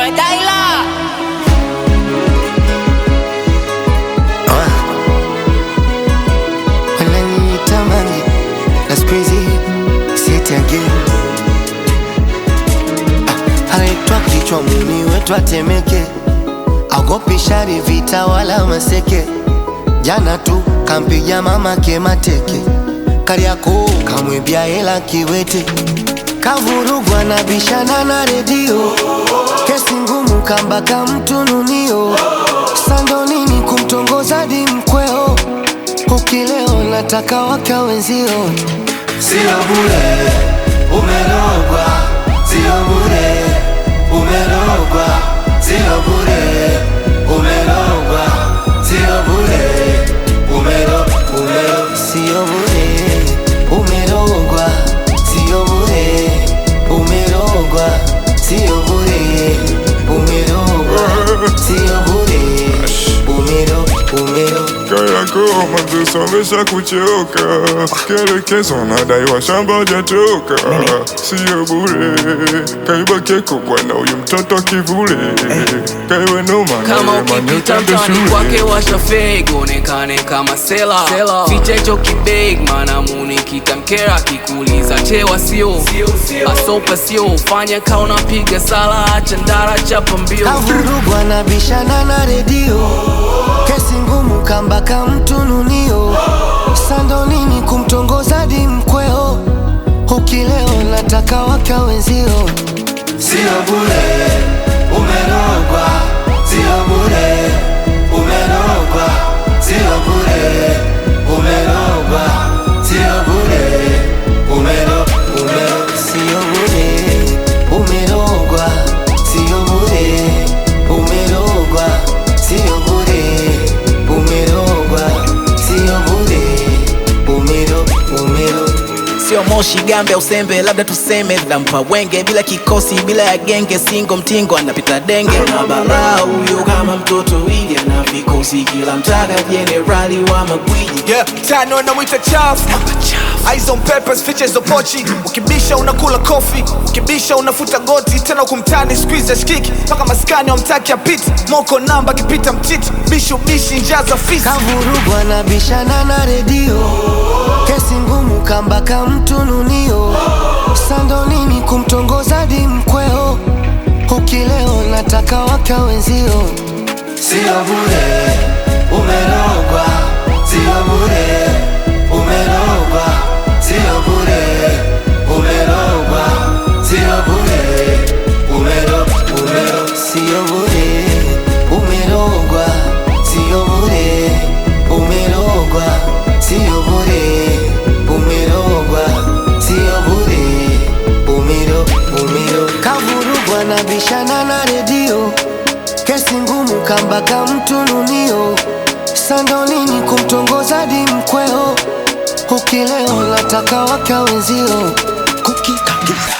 Daila. Wananitamani, that's crazy, say it again. Anaitwa kichwa muni wetu atemeke, agopi shari vita wala maseke. Jana tu kampiga mama ke mateke, Kariakoo kamwibia hela kiwete. Kavurugwa na bishana na redio, kesi ngumu kambaka mtununio. Sando nini kumtongoza di mkweo, ukileo nataka waka wenzio. Sio bure, umerogwa. Sio bure, umerogwa. Sio bure, umerogwa. Sio bure, Sio bure, umerogwa. Sio bure, umerogwa. Sio bure, umerogwa. Sio bure, Kariakoo manzusomesha kuchoka, kielekezo nadaiwa shamba jatoka. Sio bure, kaiba keko bwana huyu mtoto kivule. Kaiwe noma Kama ukipita mtani kwake washa fake, onekane kama sela. Ficha hicho kibeg, mana muni kitamkera. Kikuuliza chewa sio, asopa sio. Fanya kauna piga sala, acha ndara chapa mbio. Kavurugwa na bishana na redio, kesi ngumu kambaka mtununio. Sando nini kumtongoza di mkweo, ukileo nataka waka wenzio. Sio bure, umerogwa. Sio bure, umerogwa. Sio bure, umerogwa. Sio bure, Sio bure, umerogwa. Sio bure, umerogwa. Sio bure, umerogwa. Sio bure, Sio moshi gambe usembe, labda tuseme dhampa wenge. Bila kikosi, bila ya genge, singo mtingo anapita denge. Mabara huyo kama mtoto ili ana vikosi, kila mtaga jenerali wa magwiji. Tano na mwita chafu, eyes on peppers, features on pochi. Ukibisha unakula kofi, ukibisha unafuta goti. Tena kumtani squeeze shikiki, paka maskani wamtaki apiti. Moko namba kipita mtiti, bishu bishi njaza fisi. Kavurugwa na bishana na redio, kesi ngumu kambaka mtununio. Sando nini kumtongoza di mkweo, ukileo nataka waka wenzio. Sio bure, umerogwa. Sio bure, umerogwa. Sio bure, umerogwa. Sio bure, Sio bure, umerogwa. Sio bure, umerogwa. Sio bure, umerogwa. Sio bure, Kavurugwa na bishana na redio, kesi ngumu kambaka mtununio. Sando nini kumtongoza di mkweo, ukileo nataka waka wenzio. Kukikagiza